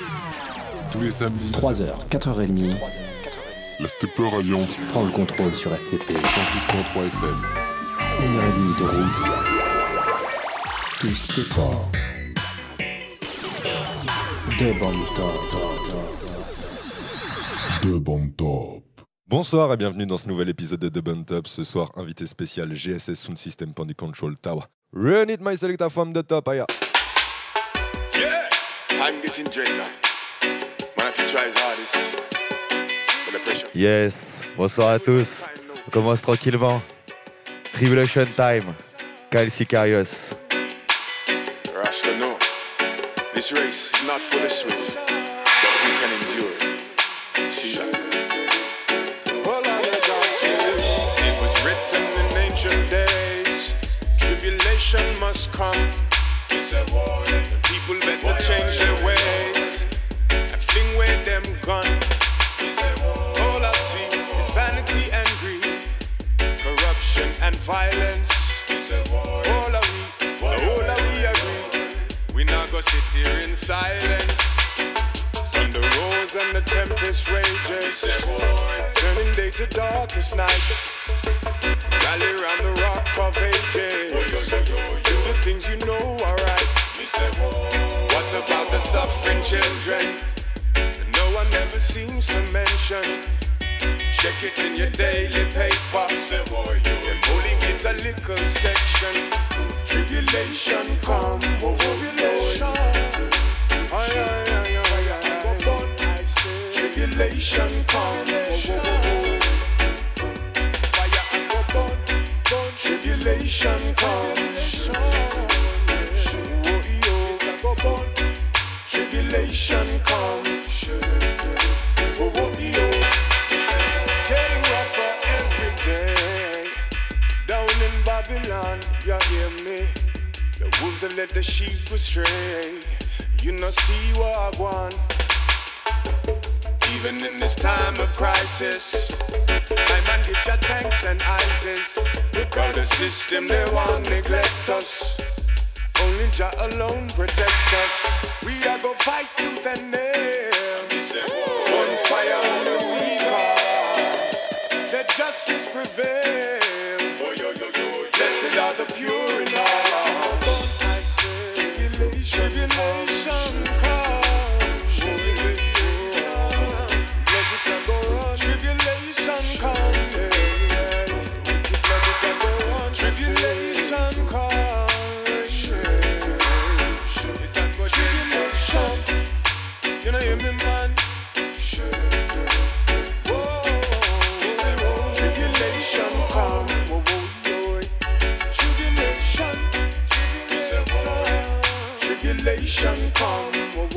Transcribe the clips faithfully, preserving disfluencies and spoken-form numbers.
Tous les samedis, trois heures, quatre heures trente, la Stepper Alliance prend le contrôle sur F P P. cent six virgule trois F M. Une heure et demie de roots. Tout Stepper. Deux bandes top. Deux bandes top. Bonsoir et bienvenue dans ce nouvel épisode de The Bun Top. Ce soir, invité spécial G S S Sound System Pandy Control Tower. Run it, my selector from the top, aya. Yeah, time getting dread now. Man, if you try his hardest, feel the pressure. Yes, bonsoir à tous. On commence tranquillement. Tribulation Time, Kyle Sicarius. Rasta, no. This race is not for the swift, but who can endure it? See that? Well, I it was written in ancient days. Tribulation must come. The people better change their ways and fling away them gun. All I see is vanity and greed, corruption and violence. All are we, all are we agree. We not go sit here in silence. Thunder rolls and the tempest rages, turning day to darkest night. Rally round the rock of ages, do the things you know are right. What about the suffering children that no one ever seems to mention? Check it in your daily paper. Them only gives a little section. Tribulation come, oh, tribulation. Aye, aye, aye, aye, aye. Tribulation come, oh, fire and go burn. Tribulation come, oh, yo, go burn. Tribulation come, oh, oh, yo. Getting rougher every day. Down in Babylon, you hear me? The wolves that led the sheep astray. You know see what I want. Even in this time of crisis, my man get your tanks and ISIS. Because the system they want neglect us. Only Jah alone protect us. We are go fight tooth and nail. On fire on the weak. Let justice prevail. Blessed are the pure in heart. Tribulation come. Tribulation come. Tribulation come. Tribulation. You know hear me, man? Tribulation come. Tribulation. Tribulation come.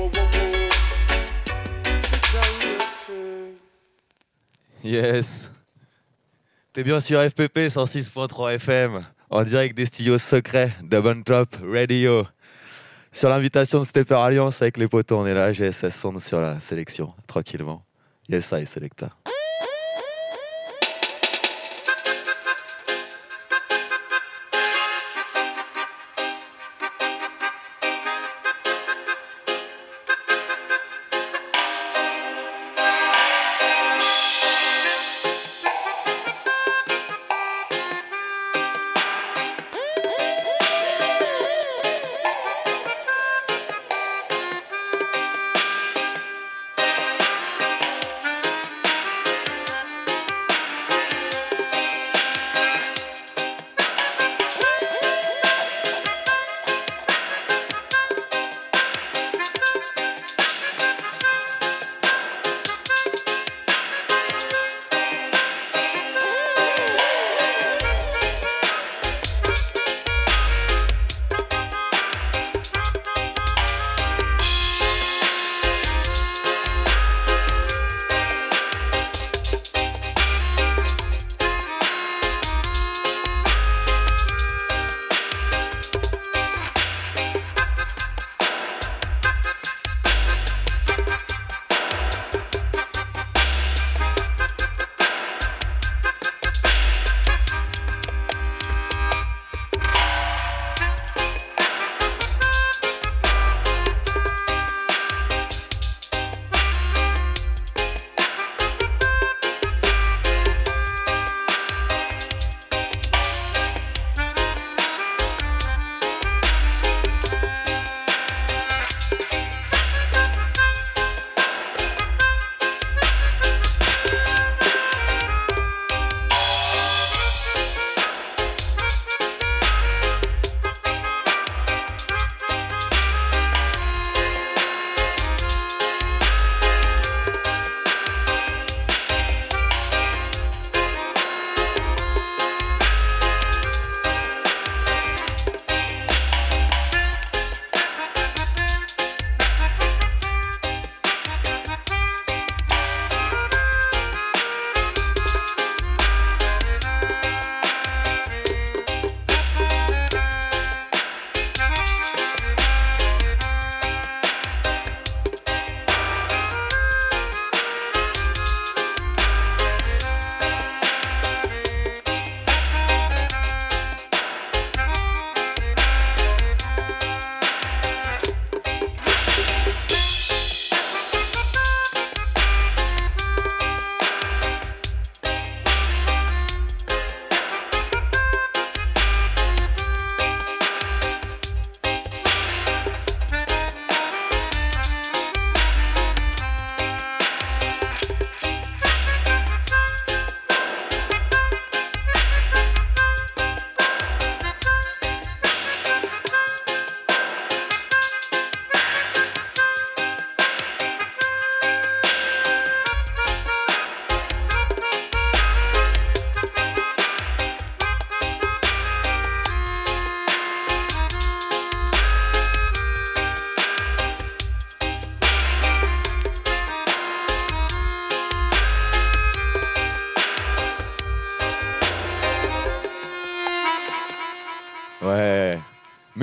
Yes. T'es bien sur F P P cent six virgule trois F M, en direct des studios secrets de Bun Top Radio. Sur l'invitation de Stepper Alliance avec les potos, on est là, G S S Sound sur la sélection, tranquillement. Yes, I Selecta.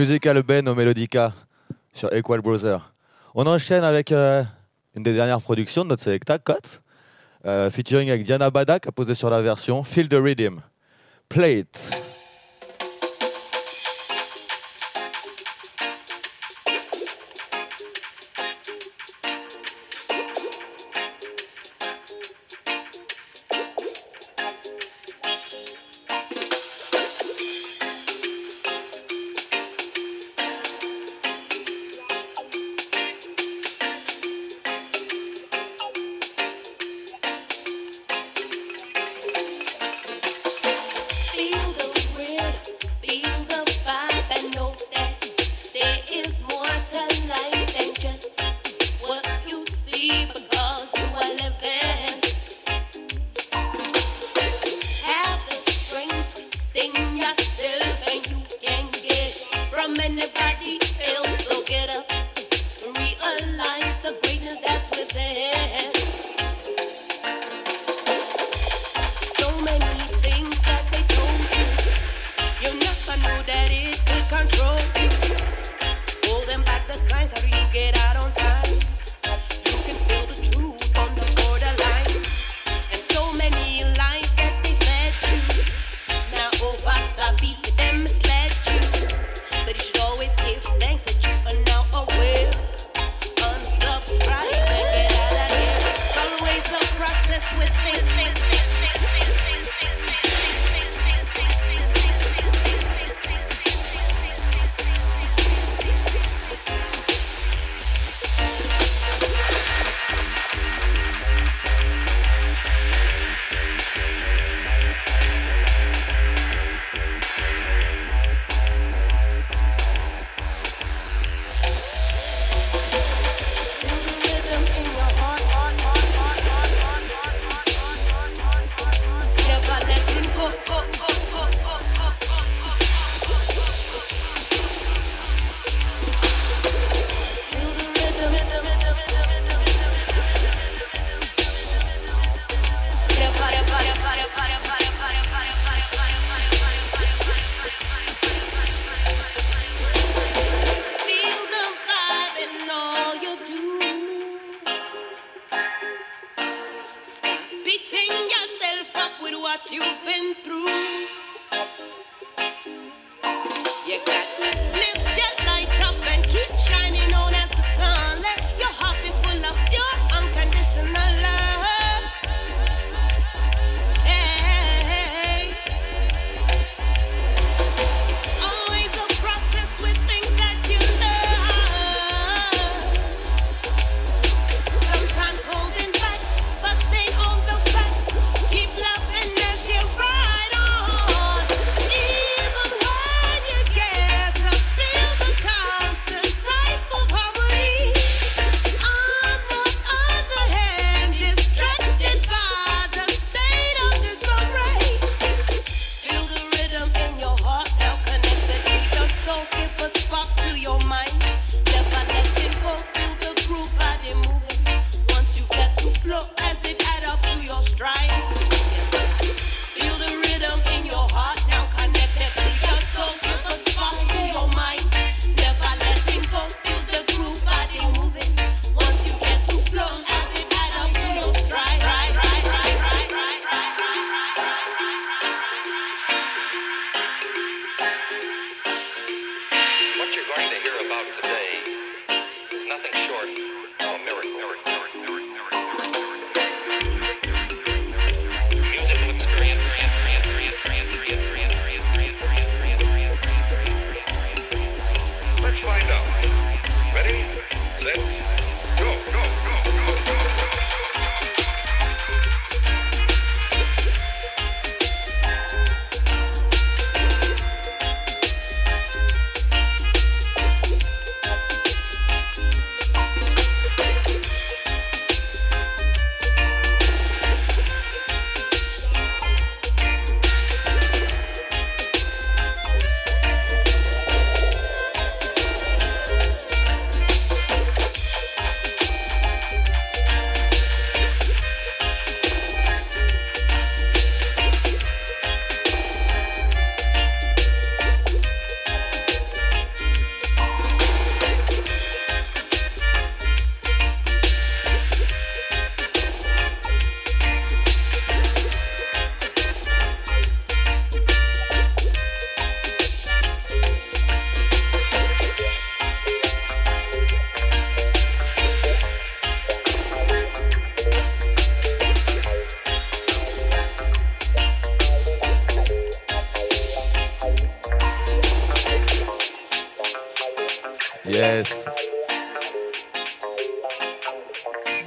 Musical Ben au Melodica sur Equal Brother. On enchaîne avec euh, une des dernières productions de notre Selecta, Cote, euh, featuring avec Diana Bada qui a posé sur la version Feel the Rhythm. Play it.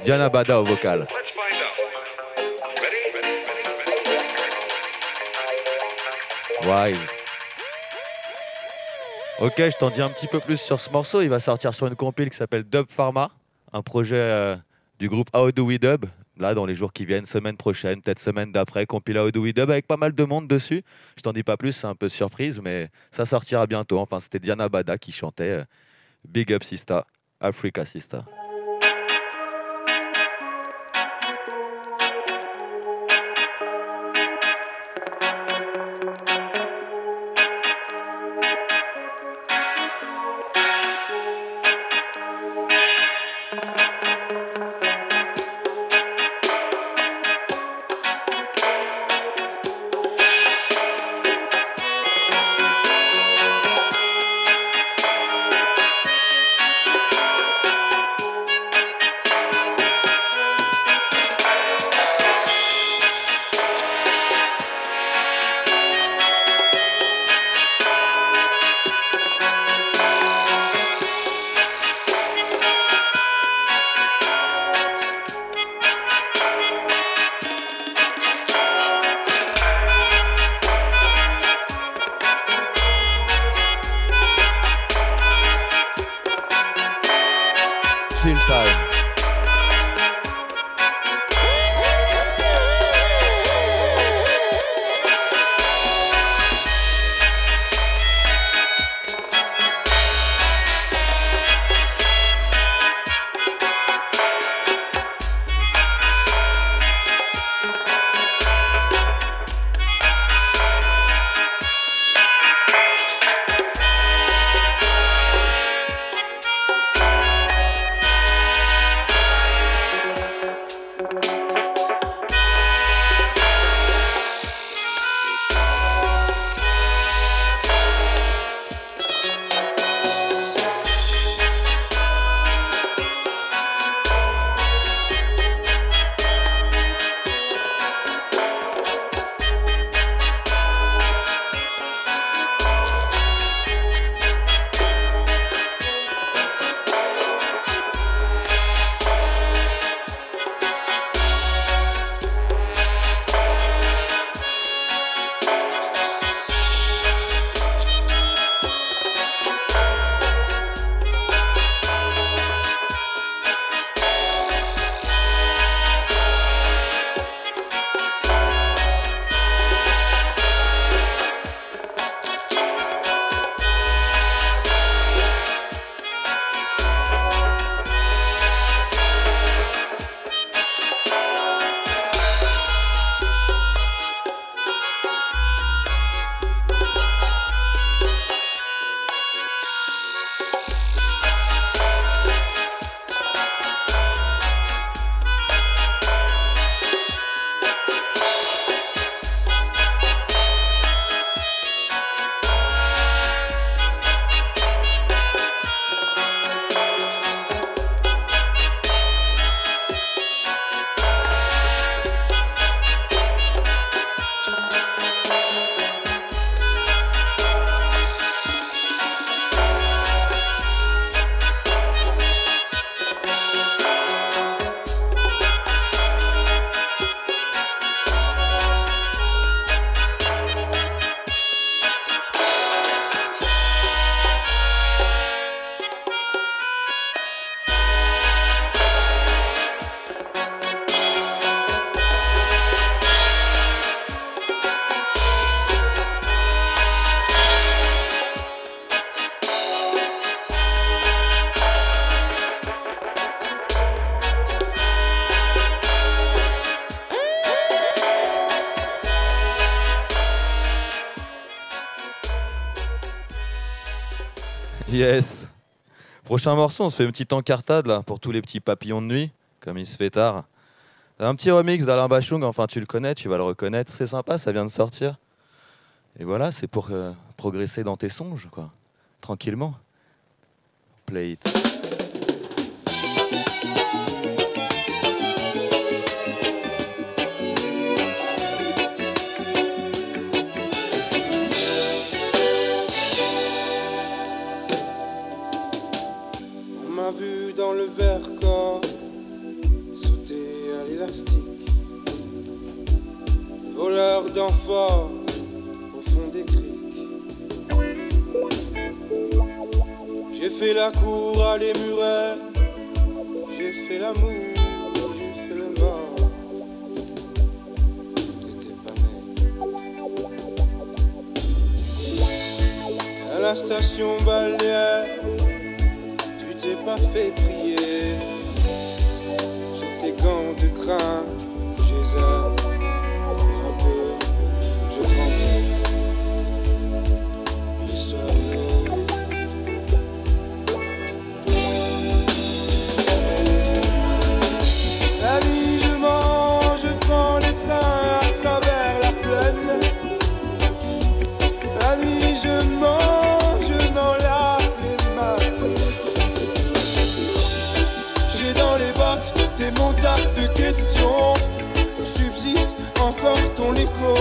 Diana Bada au vocal. Wise. Ok, je t'en dis un petit peu plus sur ce morceau. Il va sortir sur une compile qui s'appelle Dub Pharma, un projet euh, du groupe How Do We Dub. Là, dans les jours qui viennent, semaine prochaine, peut-être semaine d'après, compile How Do We Dub avec pas mal de monde dessus. Je t'en dis pas plus, c'est un peu surprise, mais ça sortira bientôt. Enfin, c'était Diana Bada qui chantait euh, Big Up Sista, Africa Sista. Chill time. Yes. Prochain morceau, on se fait une petite encartade là pour tous les petits papillons de nuit, comme il se fait tard. Un petit remix d'Alain Bachung, enfin tu le connais, tu vas le reconnaître, c'est sympa, ça vient de sortir. Et voilà, c'est pour euh, progresser dans tes songes, quoi. Tranquillement. Play it. On m'a vu dans le Vercors, l'élastique. Voleur d'enfants au fond des criques. J'ai fait la cour à les murets, j'ai fait l'amour, j'ai fait le mort. T'étais pas né. À la station balnéaire, tu t'es pas fait prier. J'ai tes gants de crin, j'ai un peu, je tremblais. Histoire d'eau. La nuit je mange, je prends les trains à travers la plaine. La nuit je mange, je m'en lave les mains. J'ai dans les bottes des montagnes de questions où subsiste encore ton écho.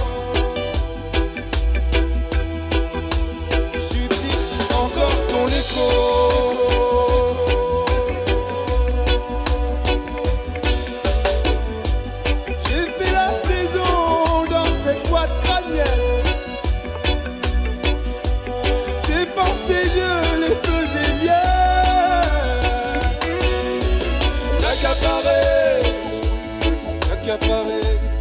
Où subsiste encore ton écho. J'ai fait la saison dans cette boîte crânienne. Tes pensées je les faisais miennes. T'accaparer, c'est bon, t'accaparer.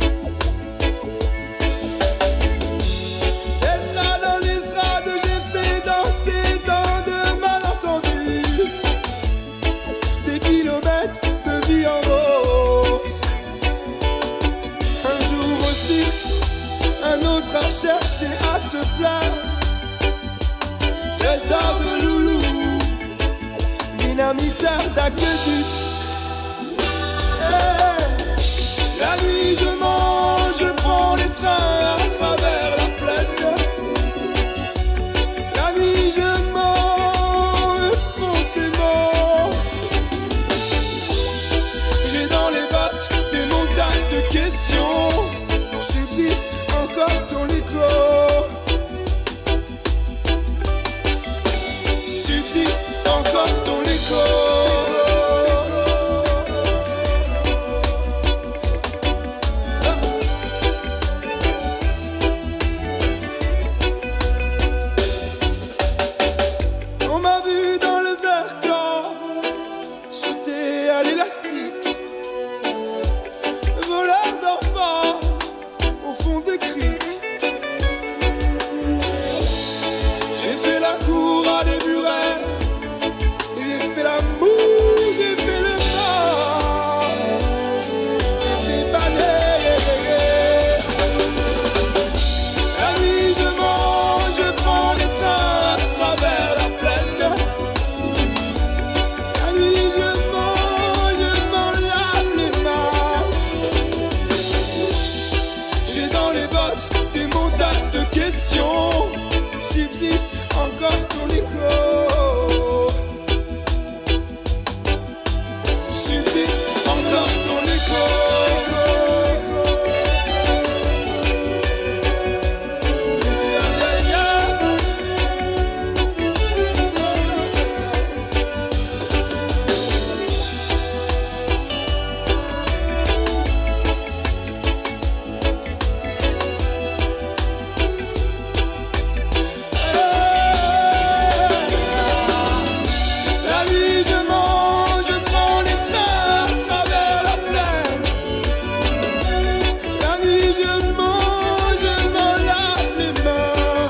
L'estrade en estrade, j'ai fait danser dans de malentendus. Des kilomètres de vie en rose. Un jour au cirque, un autre à chercher à te plaire. Trésor de loulou, dynamitaire d'aqueduc. Hey, la nuit je mange, je prends les trains à travers la plaine. La nuit je mange profondément. J'ai dans les bottes des montagnes de questions. Subsiste encore ton écho. Subsiste encore ton écho. On m'a vu dans le verglas, sauter à l'élastique. Voleur d'enfants au fond des criques. J'ai fait la cour à des murets. J'ai fait l'amour, j'ai fait le mort. T'étais pas né. La nuit je mange, je prends les trains à travers la plaine. La nuit je mange, je m'en lave les mains. J'ai dans les bottes des montagnes de questions. Subsiste encore ton écho. Subsiste encore ton écho. Yeah, yeah, yeah. La nuit je mange, je prends les trains à travers la plaine. La nuit je mange, je m'en lave les mains.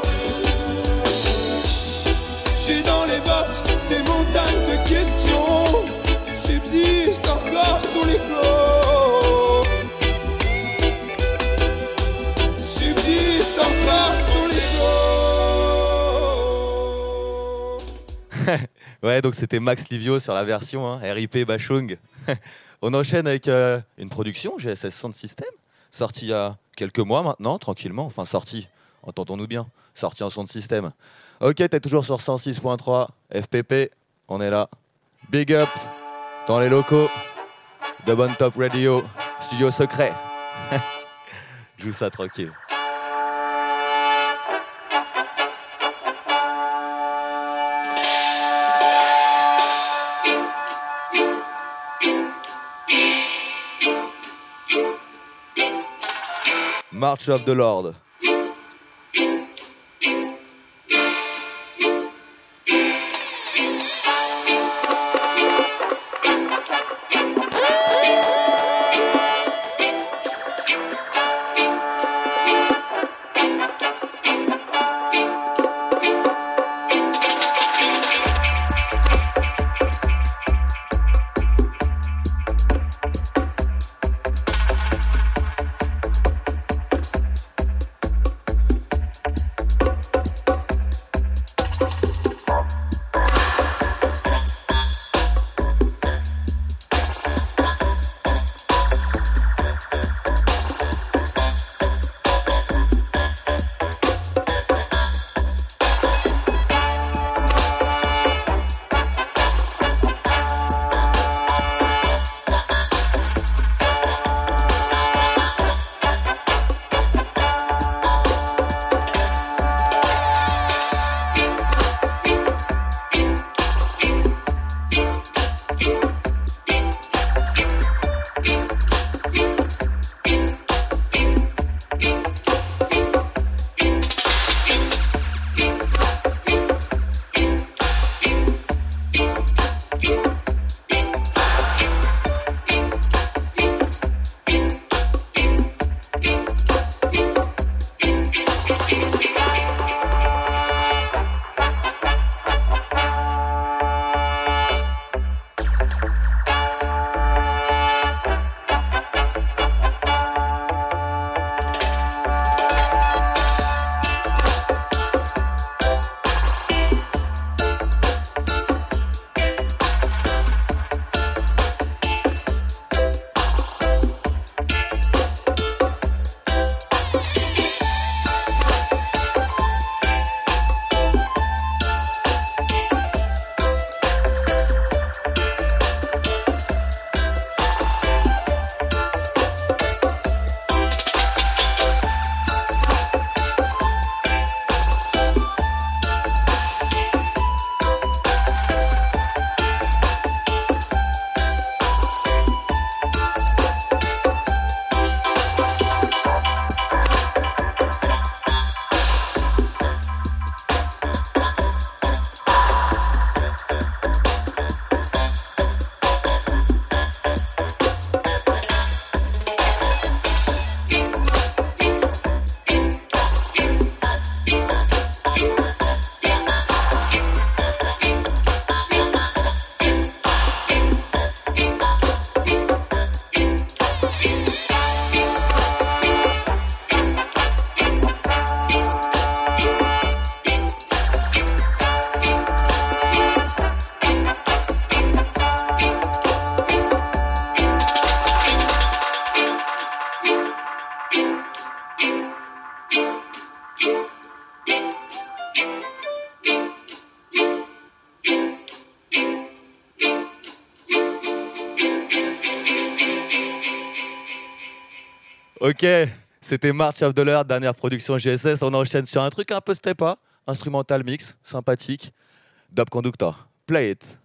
J'ai dans les bottes des montagnes de questions. Subsiste encore ton écho. Subsiste encore ton écho. Ouais, donc c'était Max Livio sur la version hein, R I P Bachung. On enchaîne avec euh, une production G S S Sound System, sortie il y a quelques mois maintenant, tranquillement. Enfin, sortie, entendons-nous bien, sortie en Sound System. Ok, t'es toujours sur cent six point trois F P P, on est là. Big up dans les locaux de Bon Top Radio, studio secret. Joue ça tranquille. March of the Lord. Ok, c'était March of the Lord, dernière production G S S. On enchaîne sur un truc un peu stepa, instrumental mix, sympathique. Dub Conductor, play it.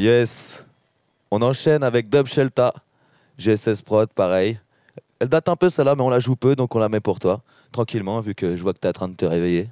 Yes. On enchaîne avec Dub Shelta. G S S Prod, pareil. Elle date un peu celle-là, mais on la joue peu, donc on la met pour toi. Tranquillement, vu que je vois que t'es en train de te réveiller.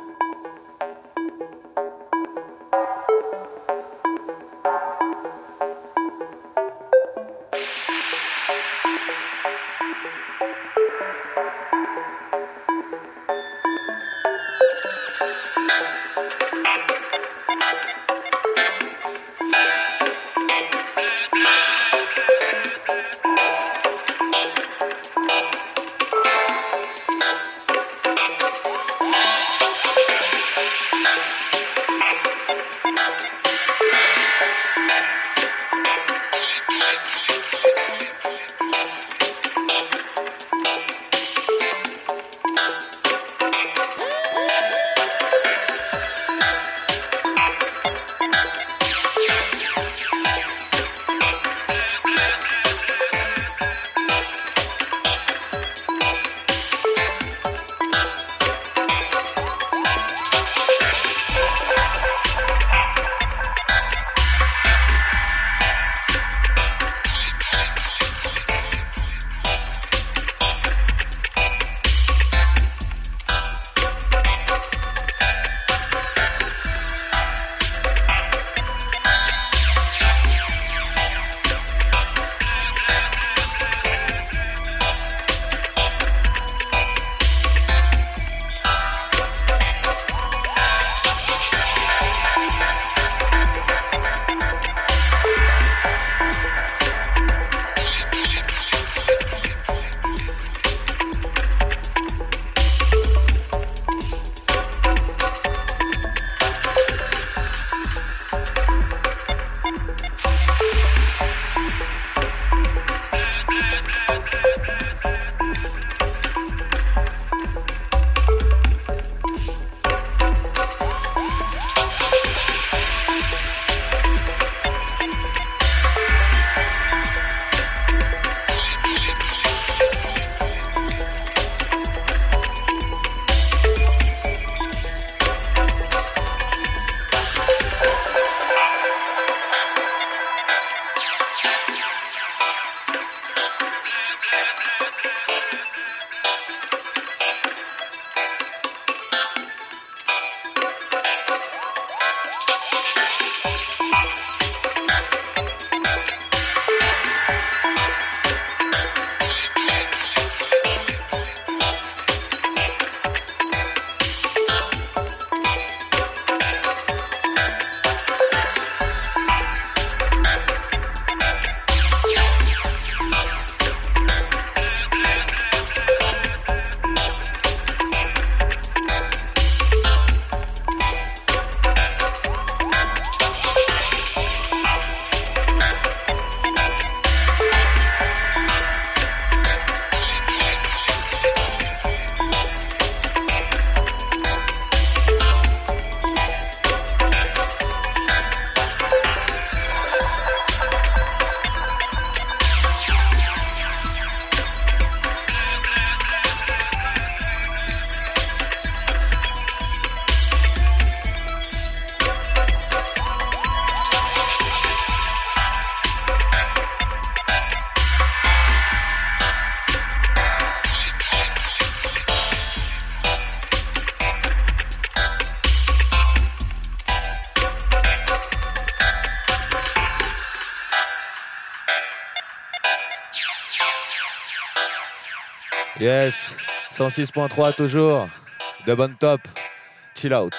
Yes, cent six point trois toujours, Dub on Top, chill out.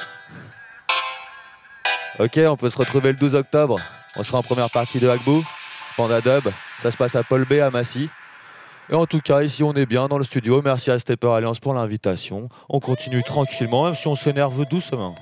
Ok, on peut se retrouver le douze octobre, on sera en première partie de Hagbou, Panda Dub, ça se passe à Paul B à Massy. Et en tout cas, ici on est bien dans le studio, merci à Stepper Alliance pour l'invitation. On continue tranquillement, même si on s'énerve doucement.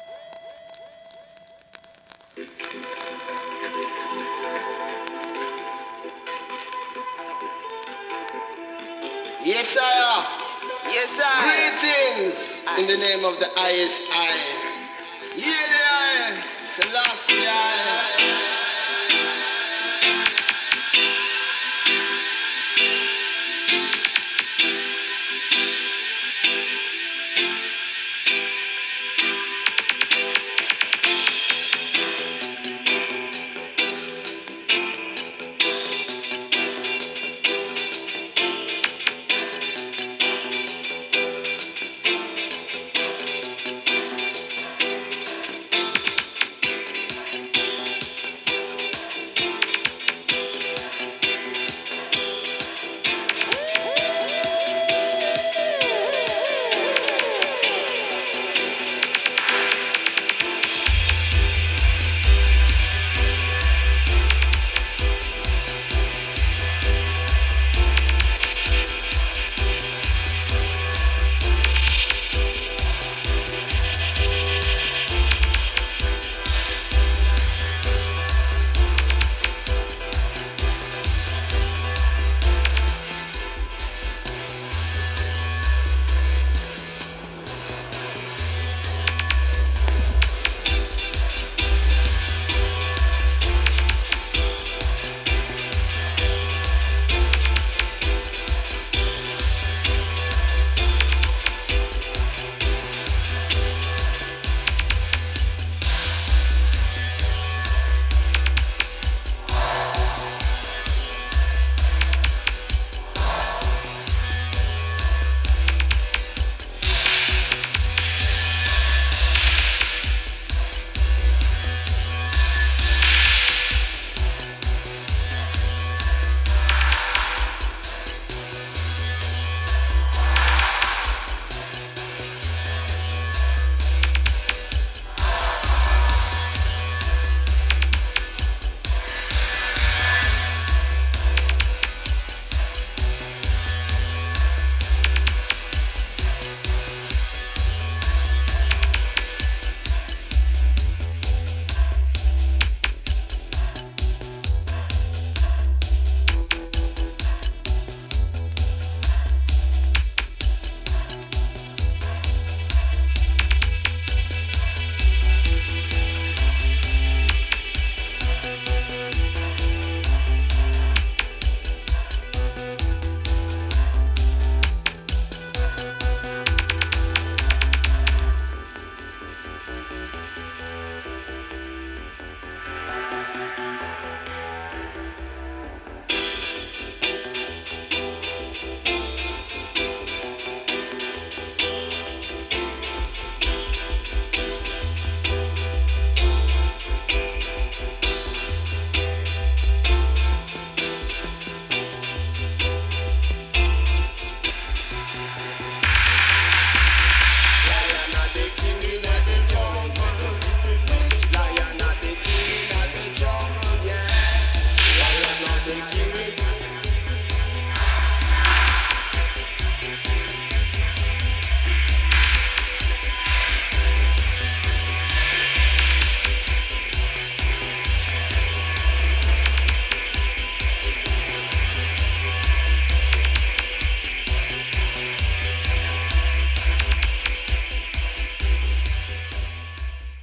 Yes, sir. Yes, sir. Greetings in the name of the highest I. Yeah, the I. Selassie I.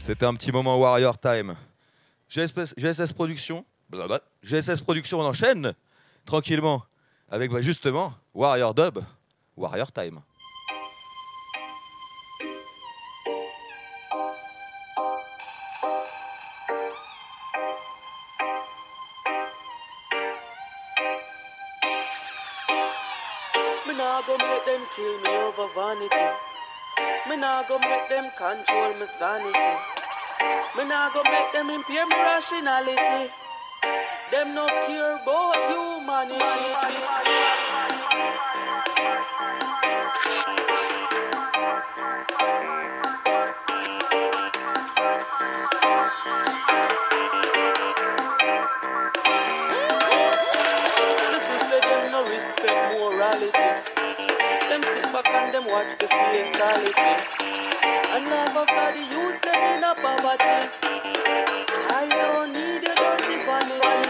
C'était un petit moment Warrior Time. G S S, G S S Productions, blablabla. G S S Productions, on enchaîne tranquillement avec bah, justement Warrior Dub, Warrior Time. Me nah go make them kill me over vanity. Me nah go make them control my sanity. Me nah go make them impair my rationality. Them no care about humanity. And them watch the fatality and laugh after the youth them in a poverty. I don't need your dirty vanity.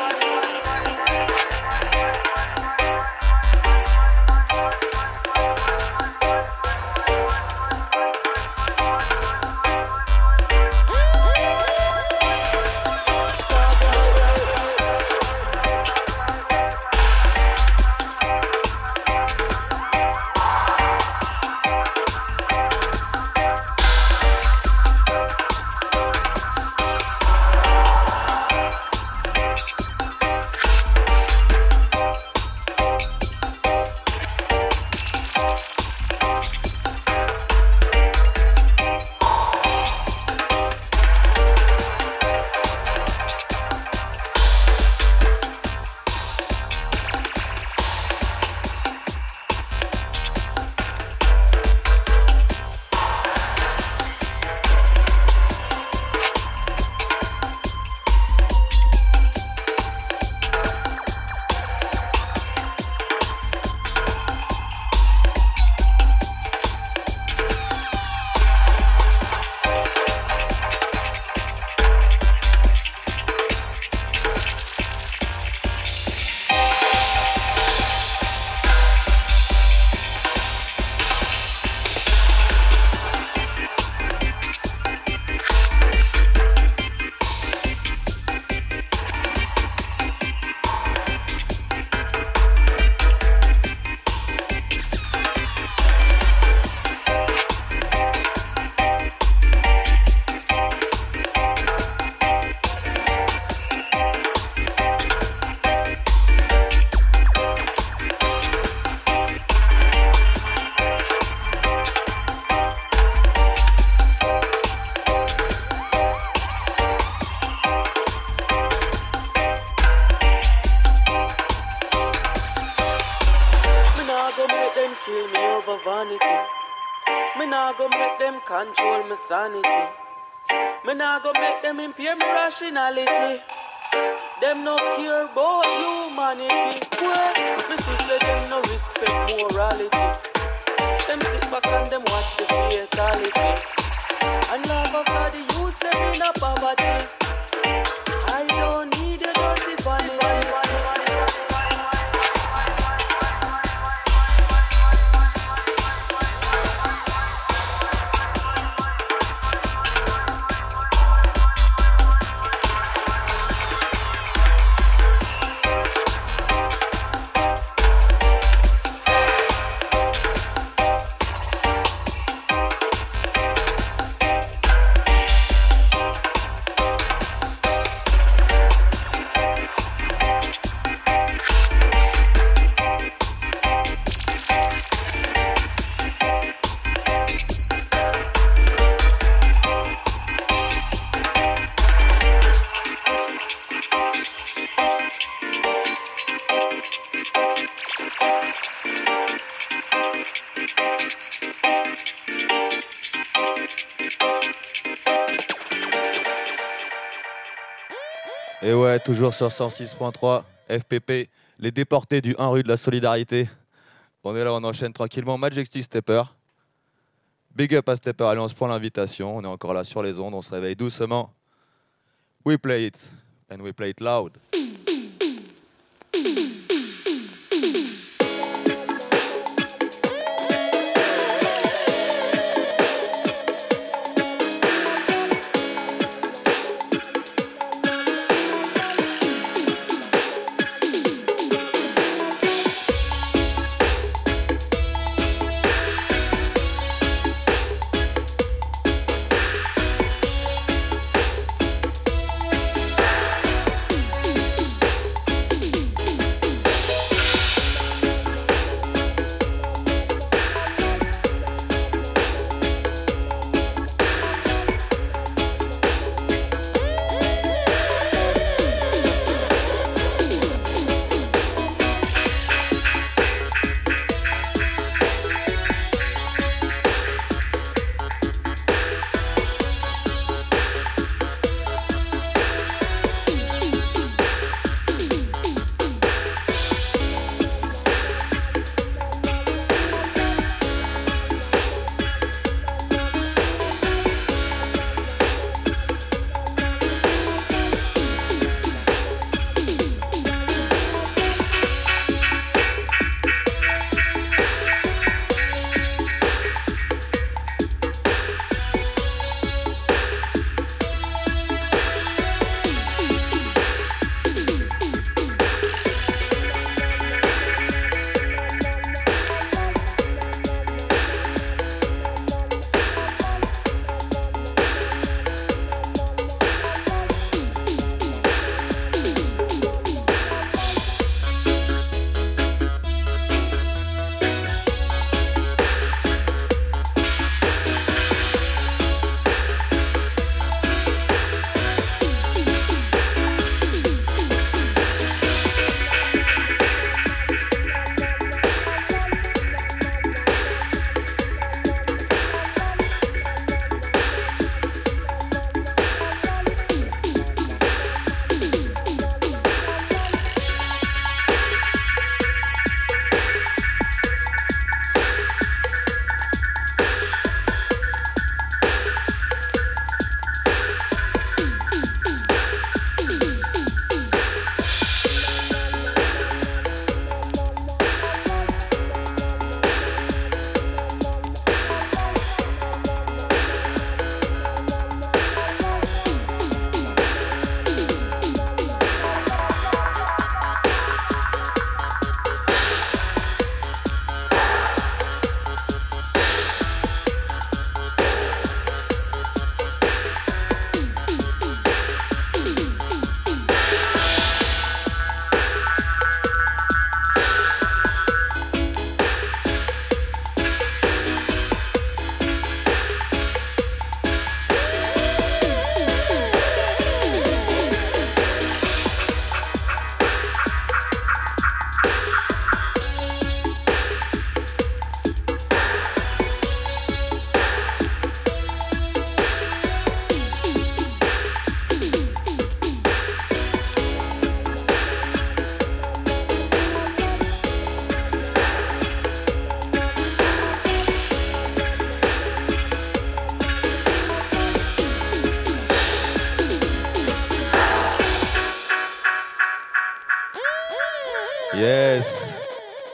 Control my sanity. Me nah go make them impair my rationality. Them no care about humanity. Well, me see say them no respect morality. Them sit back and them watch the fatality and laugh after the youth them in a poverty. I don't need a dirty vanity. Et ouais, toujours sur cent six point trois, F P P, les déportés du un rue de la Solidarité. On est là, on enchaîne tranquillement. Majesty Stepper. Big up à Stepper Alliance pour l'invitation. On est encore là sur les ondes, on se réveille doucement. We play it, and we play it loud.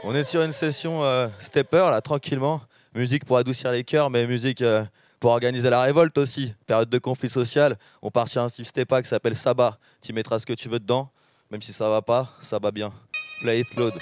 On est sur une session euh, stepper là, tranquillement. Musique pour adoucir les cœurs, mais musique euh, pour organiser la révolte aussi. Période de conflit social. On part sur un style stepa qui s'appelle Saba. Tu mettras ce que tu veux dedans, même si ça va pas, ça va bien. Play it load.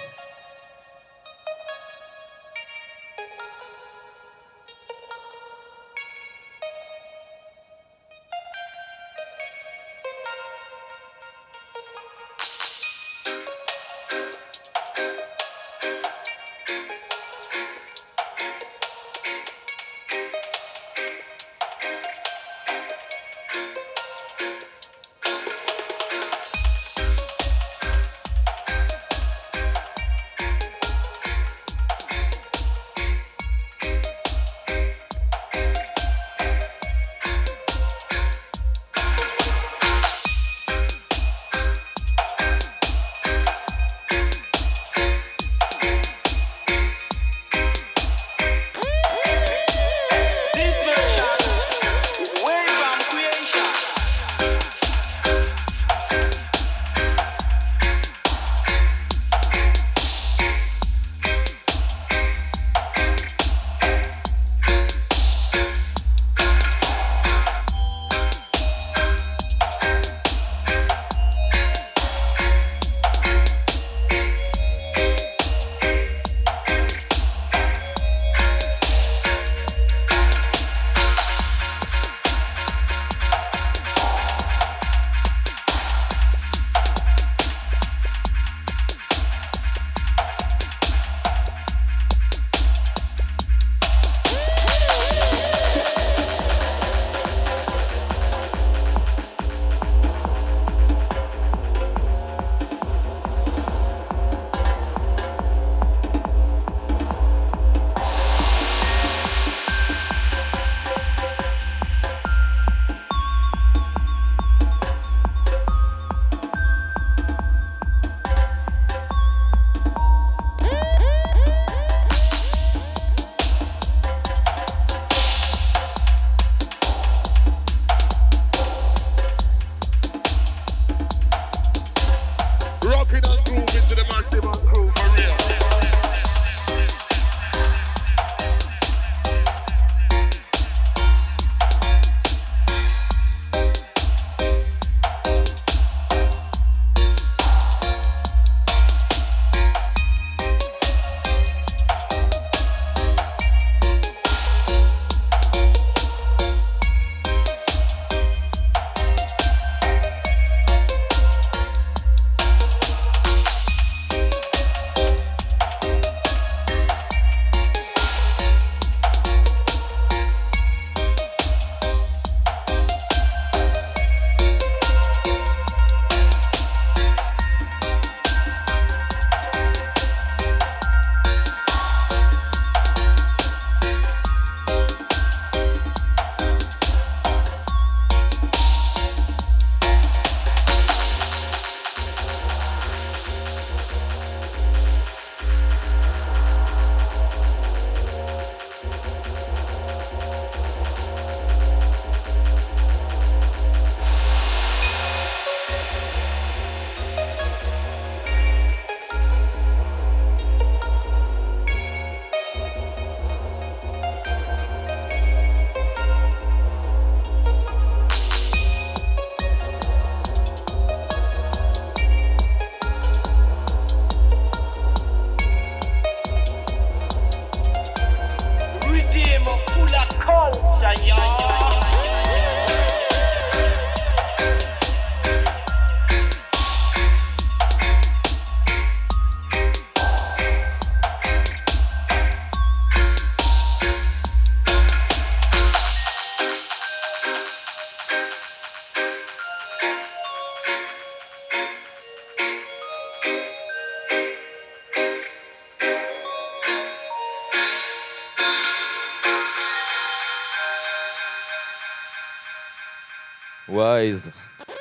Wise.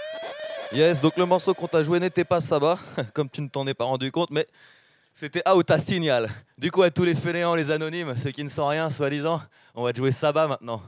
Yes, donc le morceau qu'on t'a joué n'était pas Saba, comme tu ne t'en es pas rendu compte, mais c'était Out à Signal. Du coup, à tous les fainéants, les anonymes, ceux qui ne sont rien, soi-disant, on va te jouer Saba maintenant.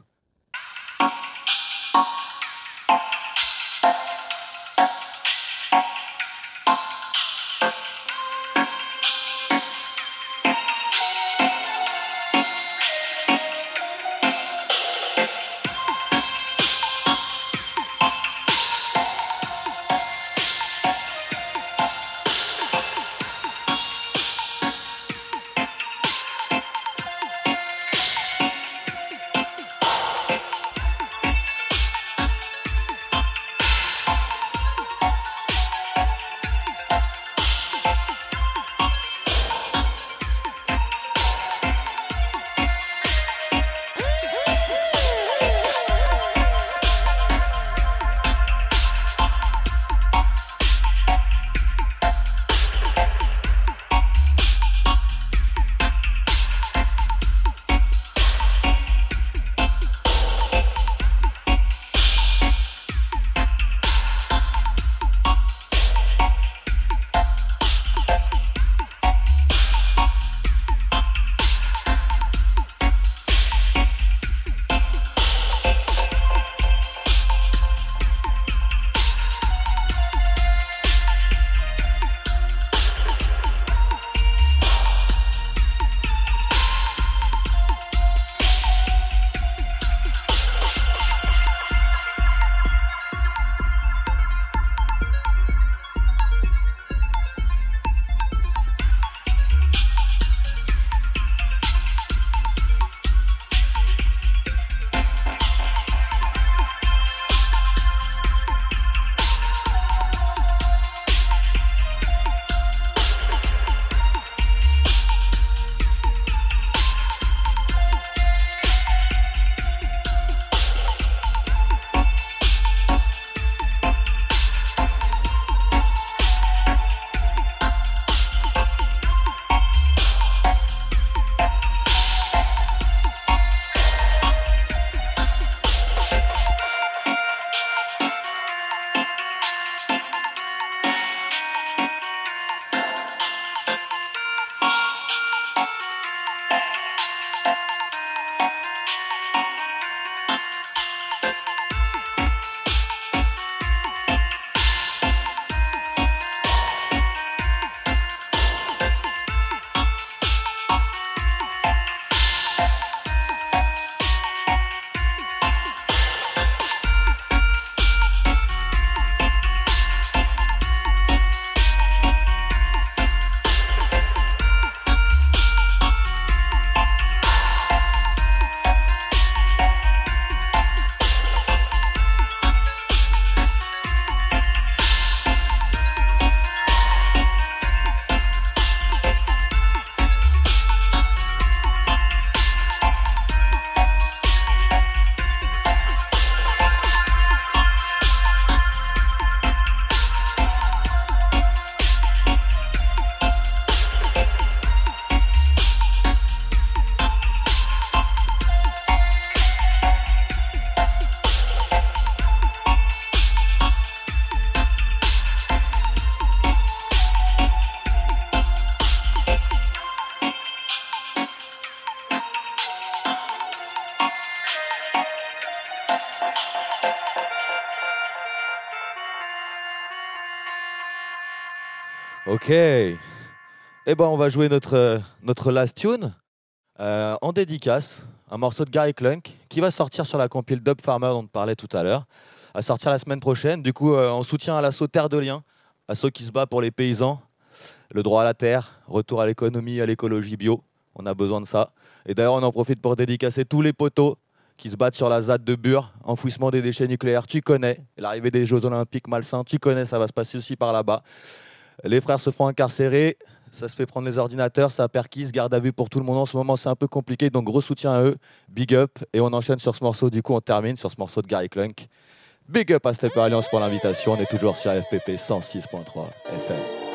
Ok. Eh ben, on va jouer notre, euh, notre last tune euh, en dédicace. Un morceau de Gary Klunk qui va sortir sur la compile Dub Farmer dont on parlait tout à l'heure. À sortir la semaine prochaine. Du coup, euh, en soutien à l'assaut Terre de Liens, assaut qui se bat pour les paysans, le droit à la terre, retour à l'économie, à l'écologie bio. On a besoin de ça. Et d'ailleurs, on en profite pour dédicacer tous les poteaux qui se battent sur la Z A D de Bure, enfouissement des déchets nucléaires, tu connais. L'arrivée des Jeux Olympiques malsains, tu connais, ça va se passer aussi par là-bas. Les frères se font incarcérer, ça se fait prendre les ordinateurs, ça perquise, garde à vue pour tout le monde en ce moment, c'est un peu compliqué, donc gros soutien à eux, big up, et on enchaîne sur ce morceau, du coup on termine sur ce morceau de Gary Klunk. Big up à Stepper Alliance pour l'invitation, on est toujours sur F P P cent six point trois F M.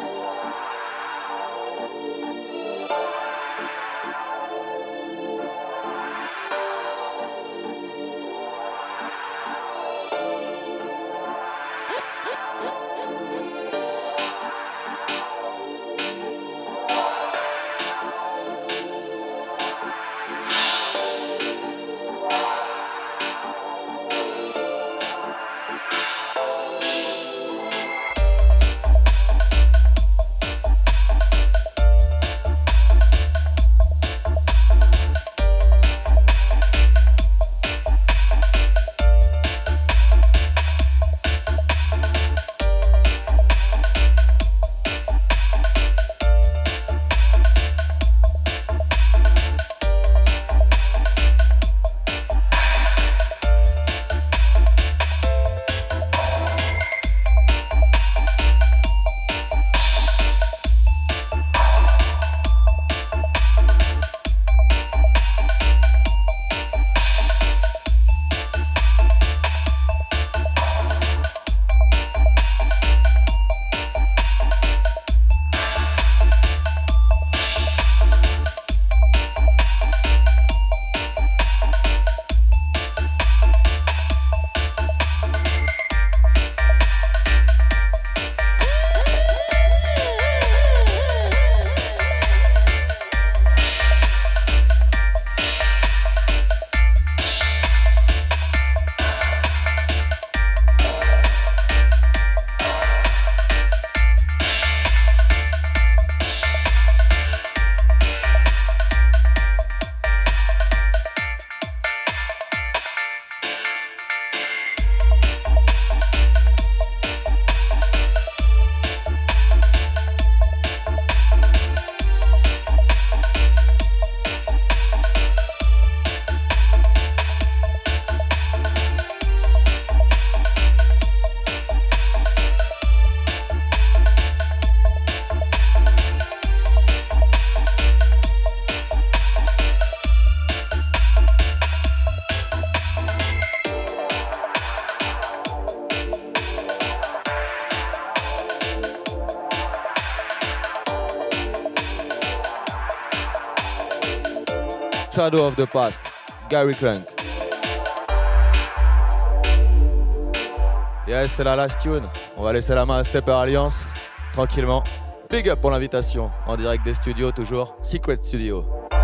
Shadow of the Past, Gary Klunk. Yes, c'est la last tune. On va laisser la main à Stepper Alliance, tranquillement. Big up pour l'invitation, en direct des studios toujours, Secret Studio.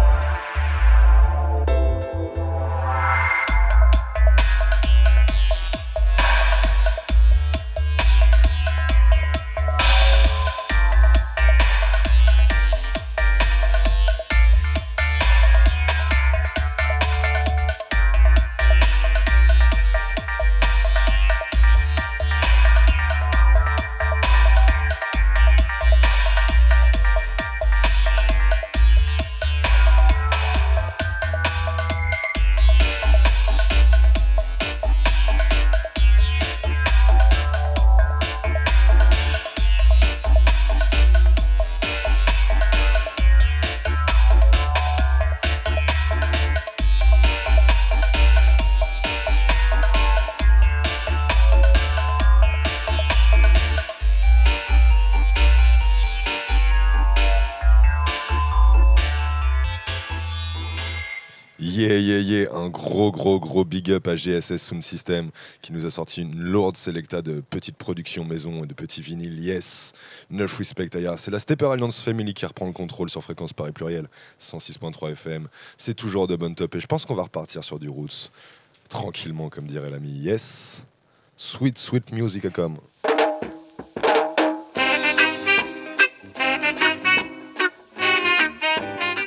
Yeah, yeah, yeah, un gros, gros, gros big up à G S S Sound System qui nous a sorti une lourde selecta de petites productions maison et de petits vinyles. Yes, neuf respect ailleurs. C'est la Stepper Alliance Family qui reprend le contrôle sur Fréquence Paris Pluriel, cent six point trois F M. C'est toujours de bonne top et je pense qu'on va repartir sur du roots tranquillement, comme dirait l'ami. Yes, sweet, sweet music à comme.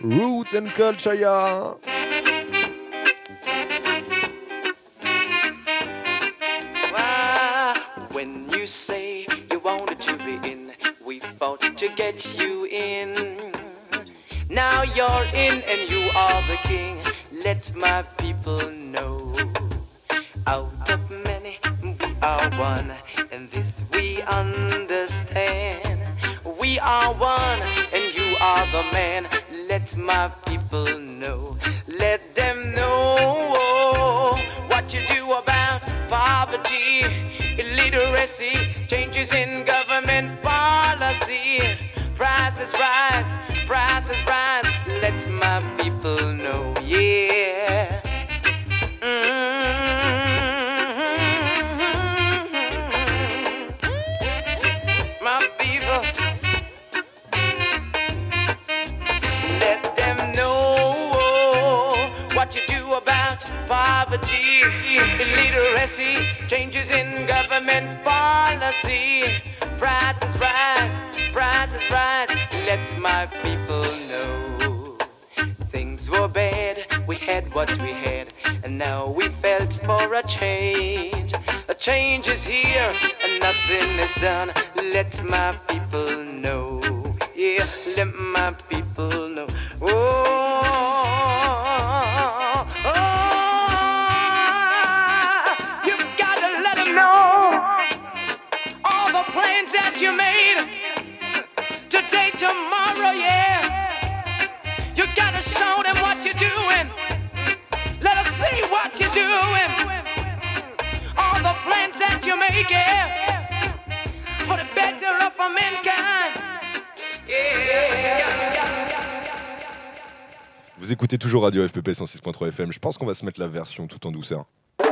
Roots and culture, yeah. When you say you wanted to be in, we fought to get you in. Now you're in and you are the king. Let my people know. Out of many, we are one, and this we understand. We are one, and you are the man. Let my people know. Let them know what you do about poverty, illiteracy, changes in government policy. Prices rise, prices rise. Let my people know, yeah. My people, let them know what you do about poverty, illiteracy, changes in government policy. Prices rise, prices rise. Let my people know. Things were bad, we had what we had, and now we felt for a change. A change is here, and nothing is done. Let my people know. Yeah, let my people know. Oh, oh, you've got to let them know all the plans that you made today, tomorrow, yeah. You gotta show them what you're doing. Let us see what you're doing. All the plans that you make, yeah, for the better of mankind. Vous écoutez toujours Radio F P P cent six point trois F M. Je pense qu'on va se mettre la version tout en douceur.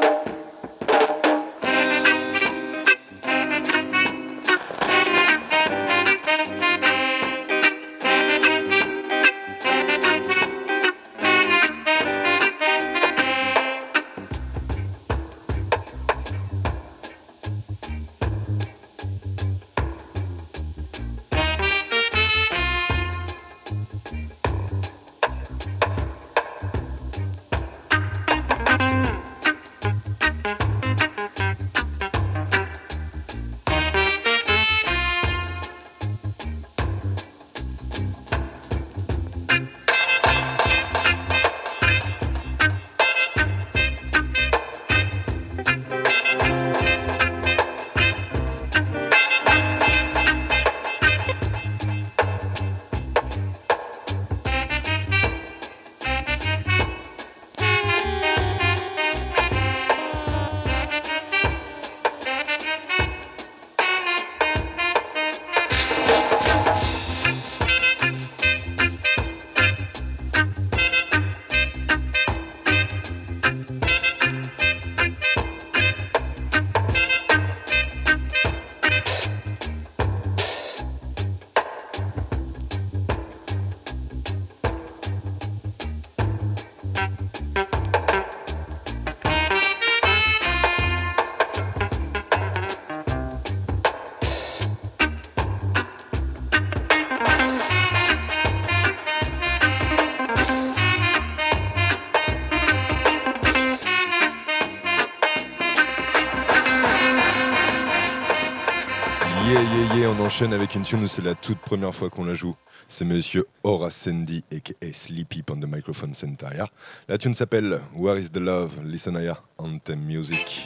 On enchaîne avec une tune où c'est la toute première fois qu'on la joue. C'est monsieur Horace Sandy aka Sleepy on the microphone center. La tune s'appelle Where is the Love? Listen à Anthem Music.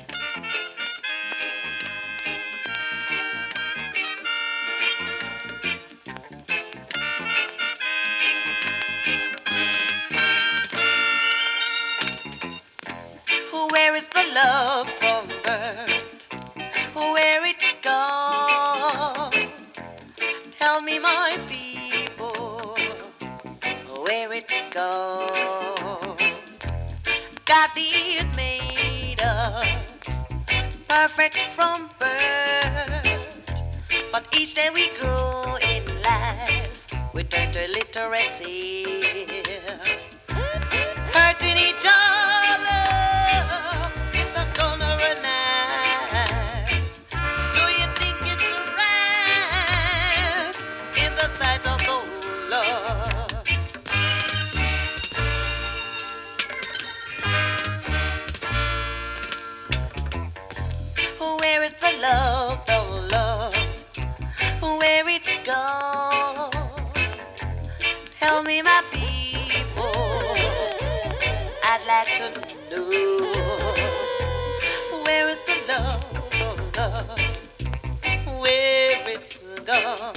Where is the love from birth? Where it's gone? Tell me, my people, where it's gone. God did made us perfect from birth, but each day we grow in life, we turn to literacy, hurting each other with the corner of a knife. Do you think it's right in the sight of the Lord? love, the love, where it's gone? Tell me, my people, I'd like to know. Where is the love, the love, where it's gone?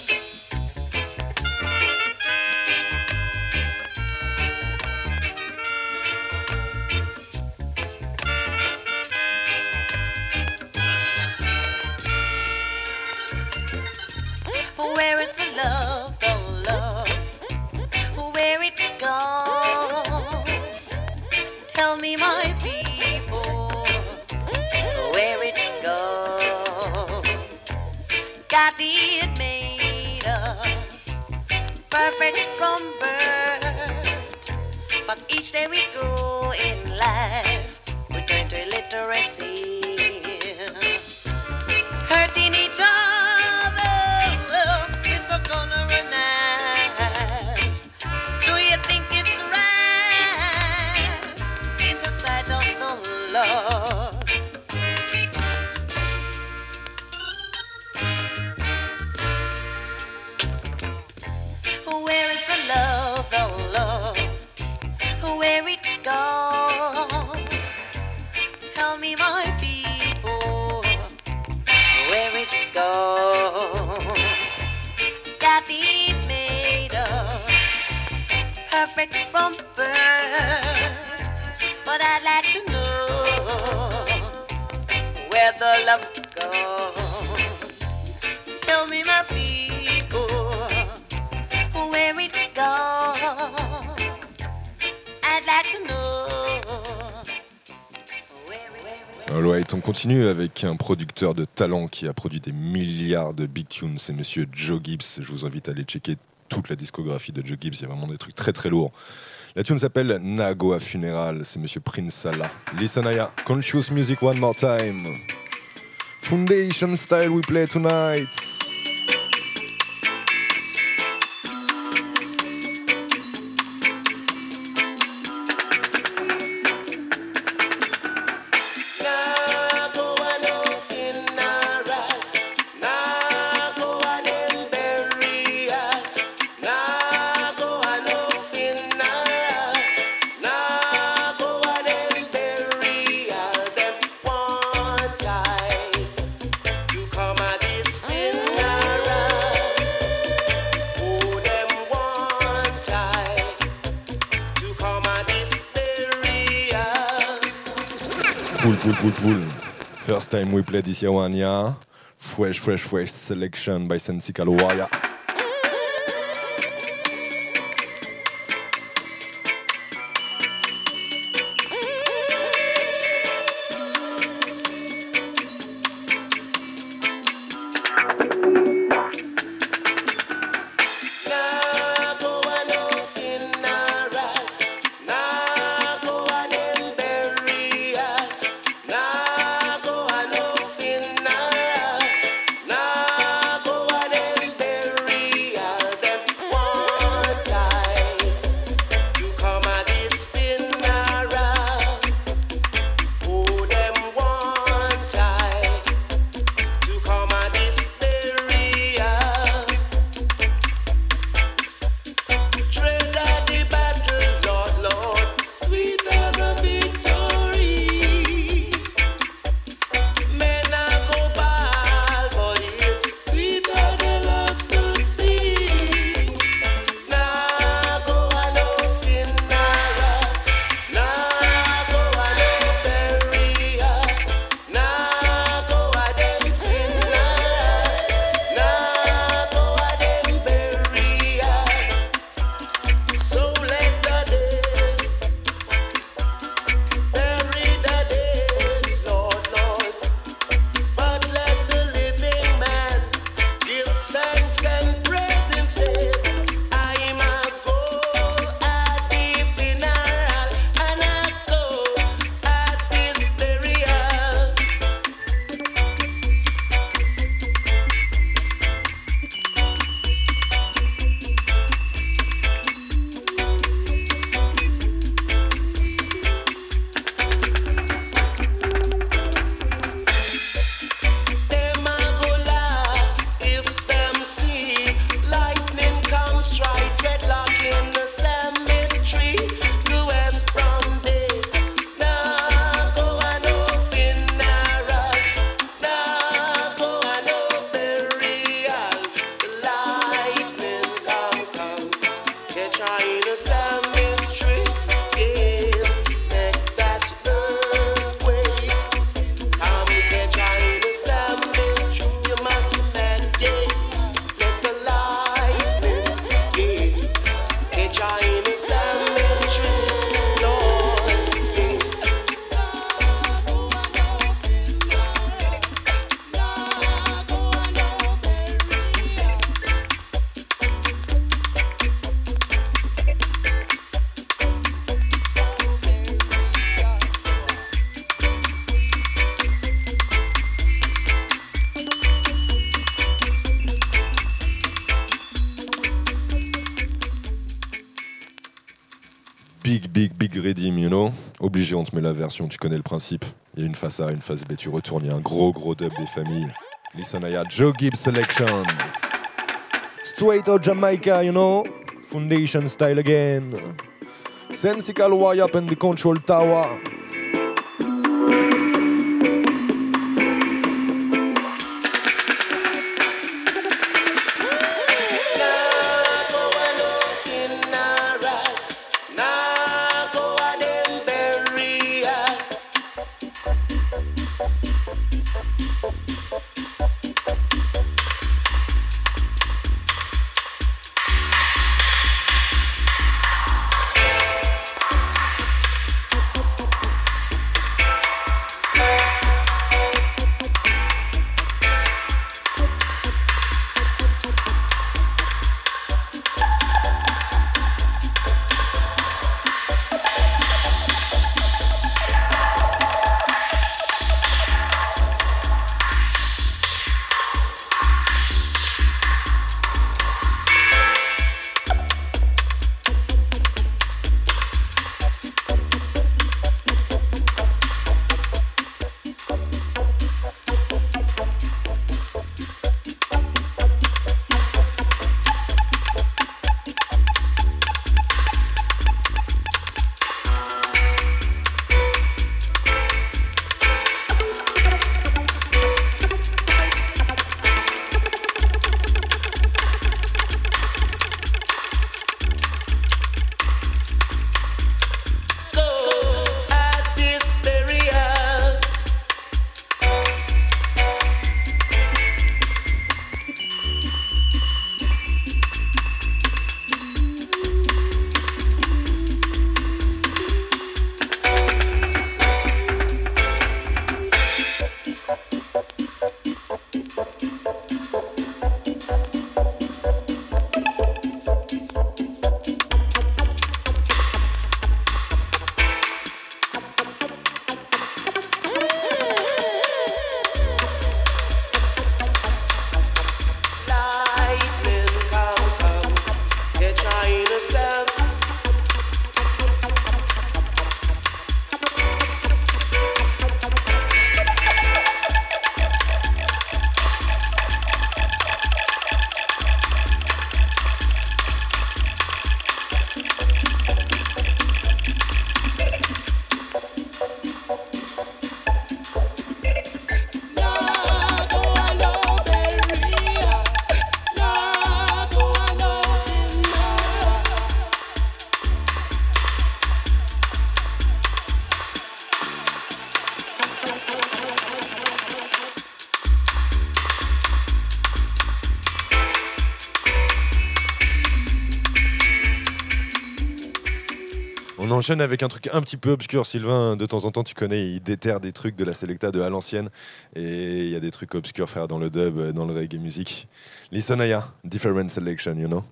Where is the love, the love, where it's gone? Tell me, my people, where it's gone. God did made us perfect from birth, but each day we grow in life, we turn to illiteracy, hurting each other. Where is the love, the love, where it's gone? Tell me, my people, where it's gone. Daddy made us perfect from birth, but I'd like to know where the love gone. Tell me, my people, where it's gone. I'd like to know where it's gone. Alright, on continue avec un producteur de talent qui a produit des milliards de big tunes, c'est monsieur Joe Gibbs. Je vous invite à aller checker toute la discographie de Joe Gibbs, il y a vraiment des trucs très très lourds. La tune s'appelle Nagoa Funeral, c'est monsieur Prince Salah. Listen Aya, Conscious Music one more time. Foundation style we play tonight. Cool, cool, cool. First time we play this year one, yeah. Fresh, fresh, fresh selection by Sensi Kalawaya. Nah, go and big, big, big redeem, you know. Obligé, on te met la version, tu connais le principe. Il y a une face A, une face B, tu retournes, il y a un gros, gros dub des familles. Listen, I had Joe Gibbs selection. Straight out Jamaica, you know. Foundation style again. Sensical wire up in the control tower. On enchaîne avec un truc un petit peu obscur, Sylvain. De temps en temps, tu connais, il déterre des trucs de la Selecta de à l'ancienne. Et il y a des trucs obscurs, frère, dans le dub, dans le reggae music. Listen, Aya, different selection, you know.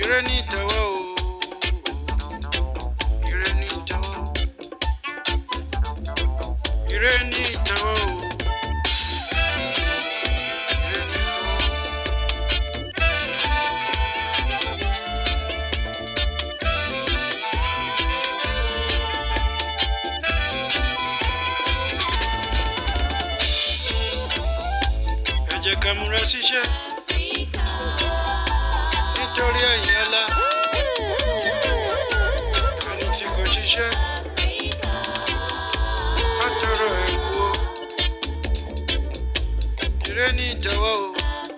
Irenita wao. Irenita wao. Irenita wao. Kamura sishe nítorí ẹ̀yin ọlá ẹni tí kò ṣiṣẹ́ látọrọ ẹ̀kú o ire ní ìtẹ́wọ́ o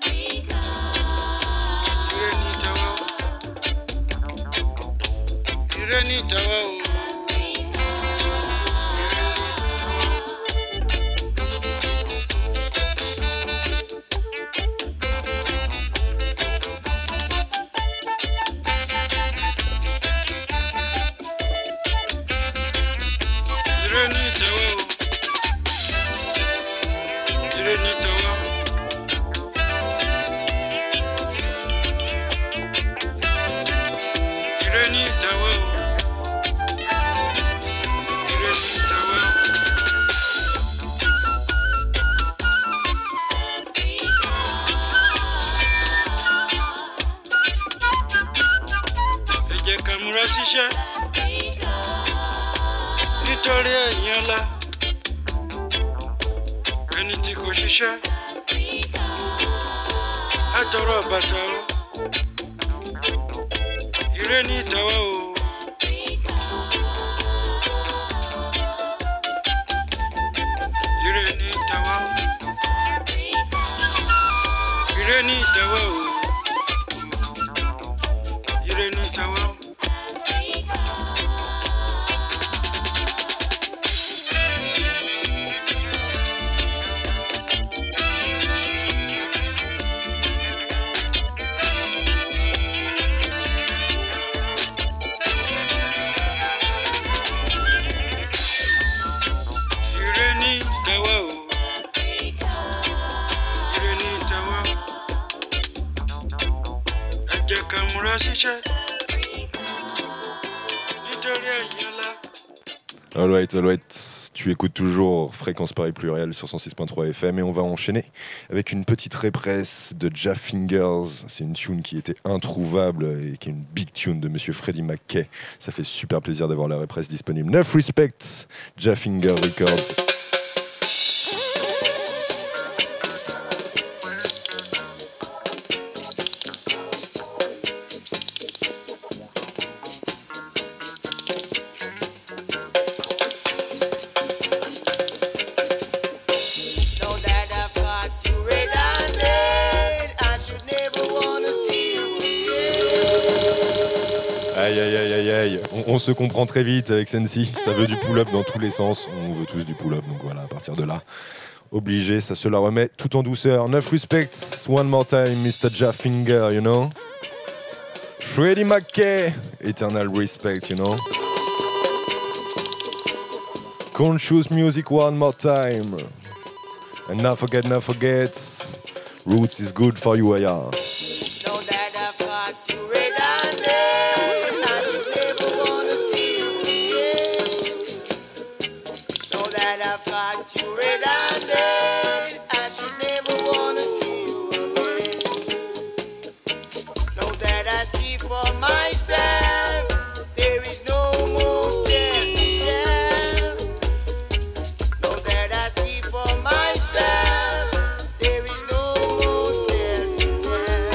ire ní ìtẹ́wọ́ ire ní ìtẹ́wọ́ o. Nítorí ẹ̀yin ọlá ẹni tí kò ṣiṣẹ́ látọrọ bàtà o ire ní ìtẹ́wọ́ o. Ire ní ìtẹ́wọ́ ire ní ìtẹ́wọ́ o ire ní ìtẹ́wọ́. Alright, alright, tu écoutes toujours Fréquence Paris Pluriel sur cent six point trois F M et on va enchaîner avec une petite répresse de Jah Fingers. C'est une tune qui était introuvable et qui est une big tune de Monsieur Freddie McKay. Ça fait super plaisir d'avoir la répresse disponible. Neuf Respect, Jah Fingers Records. On, on se comprend très vite avec Sensi, ça veut du pull-up dans tous les sens, on veut tous du pull-up, donc voilà, à partir de là, obligé, ça se la remet tout en douceur. Neuf Respect, one more time, Mister Jah Finger, you know. Freddie McKay, eternal respect, you know. Conscious music one more time. And not forget, not forget, roots is good for you, yeah. For myself, there is no more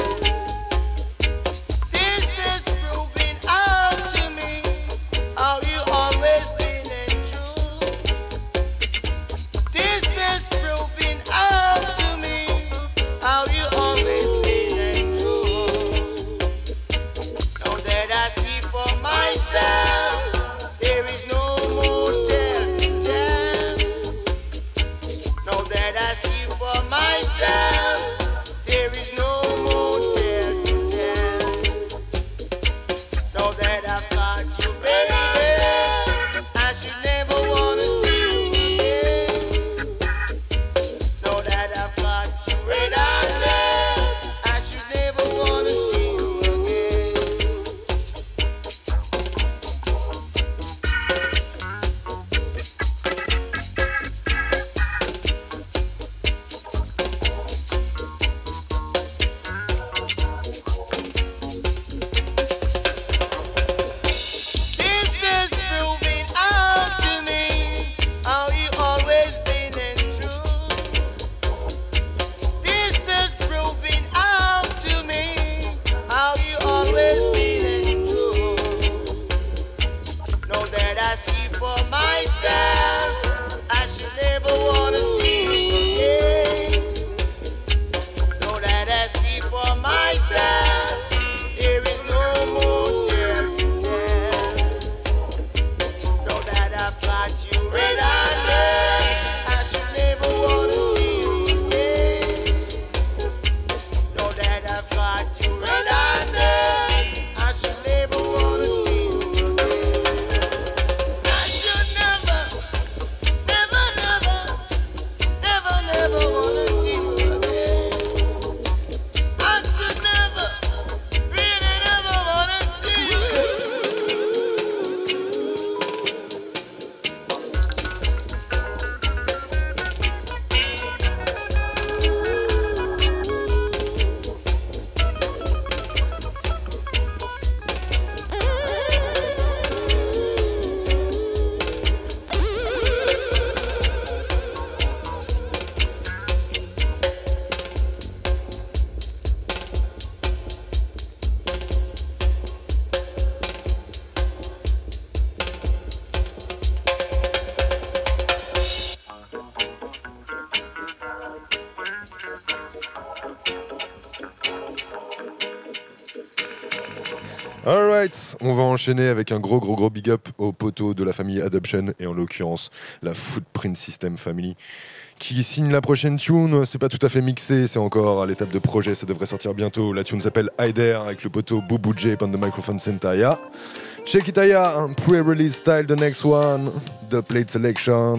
Alright, on va enchaîner avec un gros gros gros big up aux poteaux de la famille Adoption et en l'occurrence la Footprint System Family qui signe la prochaine tune. C'est pas tout à fait mixé, c'est encore à l'étape de projet, ça devrait sortir bientôt. La tune s'appelle Hyder avec le poteau Boubou J on the microphone Sentaya. Check it Aya, pre-release style, the next one, the plate selection.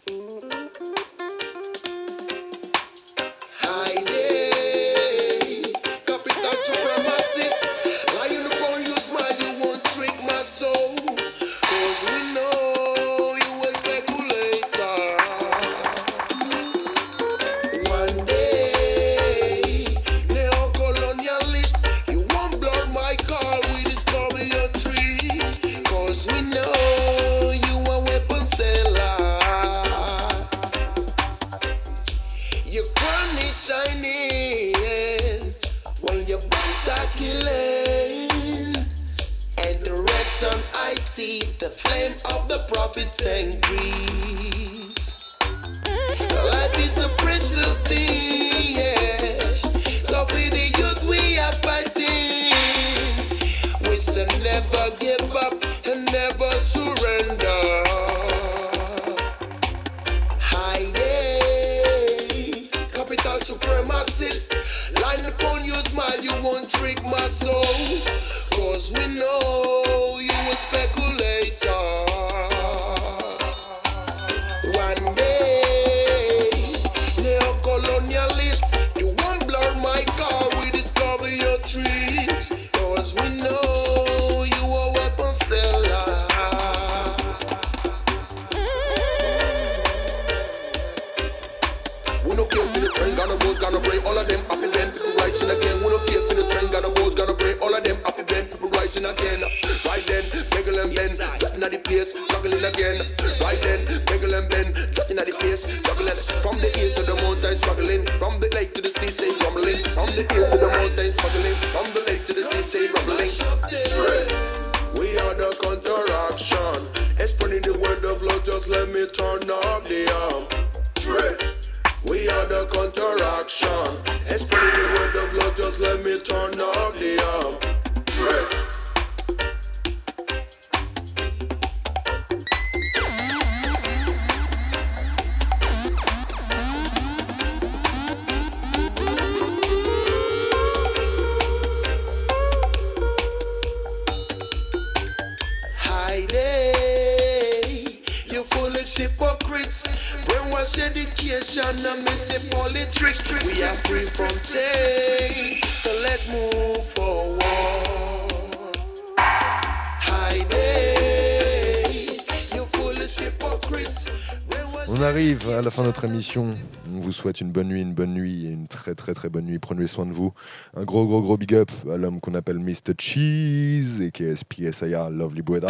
On arrive à la fin de notre émission. On vous souhaite une bonne nuit, une bonne nuit et une très très très bonne nuit. Prenez soin de vous. Un gros gros gros big up à l'homme qu'on appelle mister Cheese et qui est S P S I A Lovely Bueda.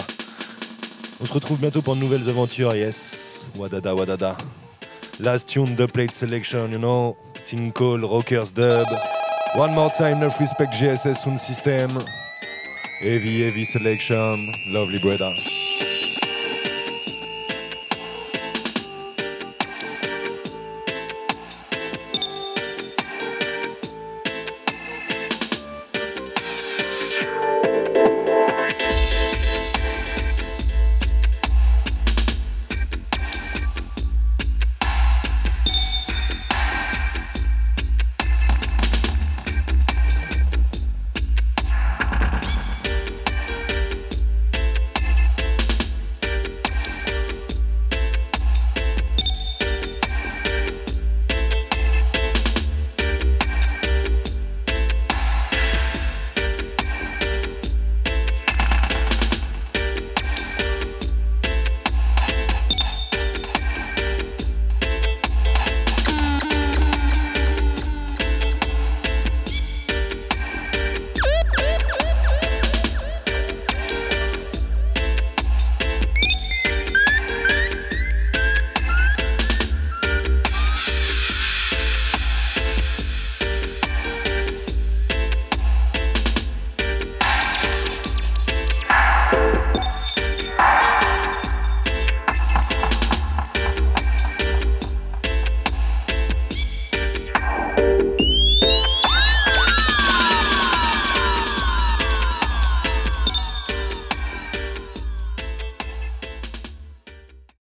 On se retrouve bientôt pour de nouvelles aventures. Yes, wadada wadada. Last tune, the plate selection, you know. Team Call, Rockers Dub. One more time, enough respect G S S Sound System. Heavy heavy selection, Lovely Bueda.